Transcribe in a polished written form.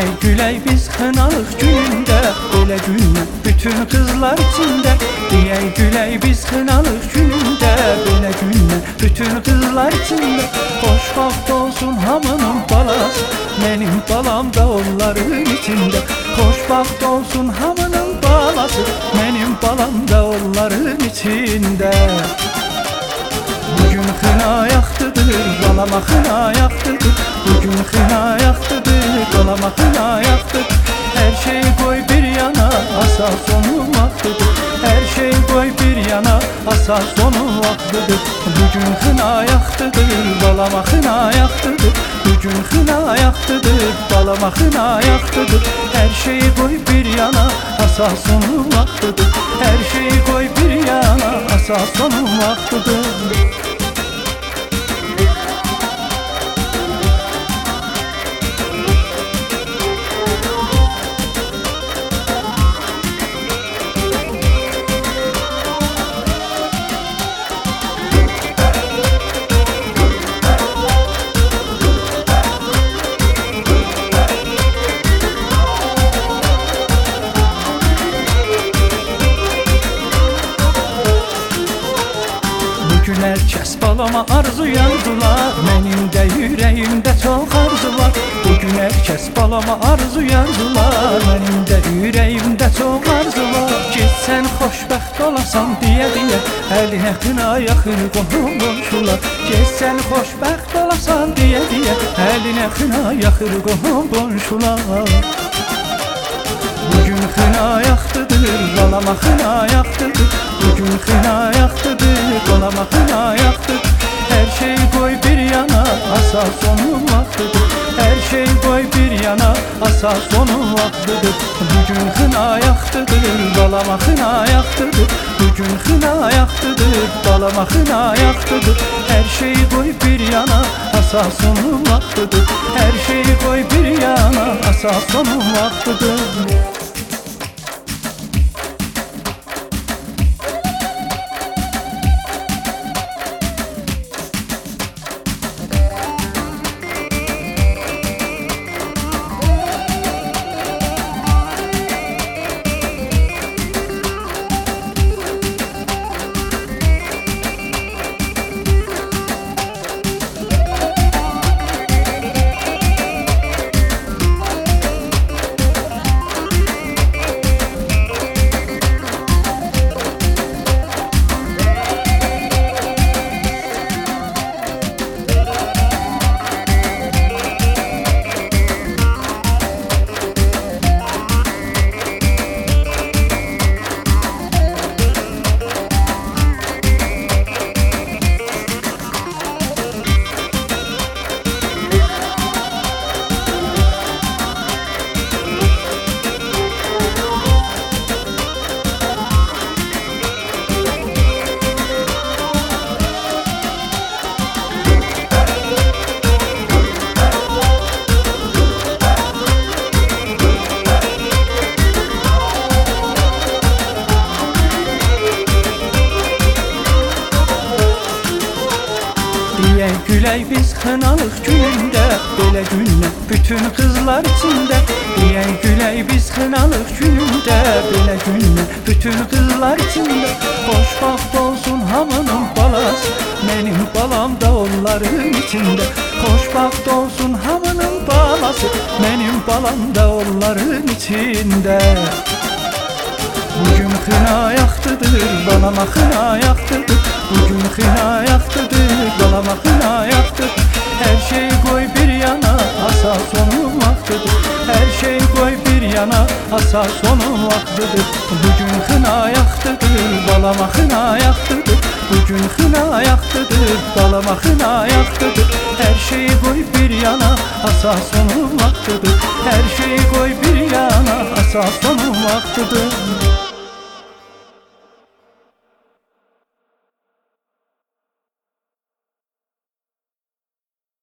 Diyək gülək biz xınalıq günündə, belə gündən bütün qızlar içində. Diyək gülək biz xınalıq günündə, belə gündən bütün qızlar içində. Xoşbaxt olsun hamının balası, mənim balam da onların içində. Xoşbaxt olsun hamının balası, mənim balam da onların içində. Bugün xına yaxtıdır, balama xına yaxtıdır. Bugün xına yaxtıdır, balama xına yaxtıdır. Hər şey qoy bir yana, asas onun vaxtıdır. Hər şey qoy bir yana, asas onun vaxtıdır. Bugün xına yaxtıdır, balama xına yaxtıdır. Bugün xına yaxtıdır, balama xına yaxtıdır. Hər şey qoy bir yana, asas onun vaxtıdır. Hər şey qoy bir yana, asas onun vaxtıdır. Bugün hər kəs balama arzu yazdılar, mənim də ürəyimdə çox arzu var. Bugün hər kəs balama arzu yazdılar, mənim də ürəyimdə çox arzu var. Getsən xoşbəxt olasan deyə, əlinə xına yaxır qohum qonşular. Getsən xoşbəxt olasan deyə, əlinə xına yaxır qohum qonşular. Bugün xına yaxtıdır, balama xına yaxtıdır. Bugün xına yaxtıdır, balama xına yaxtıdır. Hər şey qoy bir yana, asas onun vaxtıdır. Hər şey qoy bir yana, asas onun vaxtıdır. Bugün xına yaxtıdır, balama xına yaxtıdır. Bugün xına yaxtıdır, balama xına yaxtıdır. Hər şey qoy bir yana, asas onun vaxtıdır. Hər şey qoy bir yana, asas onun vaxtıdır. Diyək gülək biz xınalıq günündə, belə gündən bütün qızlar içində. Diyək gülək biz xınalıq günündə, belə gündən bütün qızlar içində. Xoşbaxt olsun hamının balası, mənim balam da onların içində. Xoşbaxt olsun hamının balası, mənim balam da onların içində. Bugün xına yaxtıdır, balama xına yaxtıdır. Bugün xına yaxtıdır, balama xına yaxtıdır. Hər şey qoy bir yana, asas onun vaxtıdır. Hər şey qoy bir yana, asas onun vaxtıdır. Bugün xına yaxtıdır, balama xına yaxtıdır. Bugün xına yaxtıdır, balama xına yaxtıdır. Hər şey qoy bir yana, asas onun vaxtıdır. Hər şey qoy bir yana, asas onun vaxtıdır.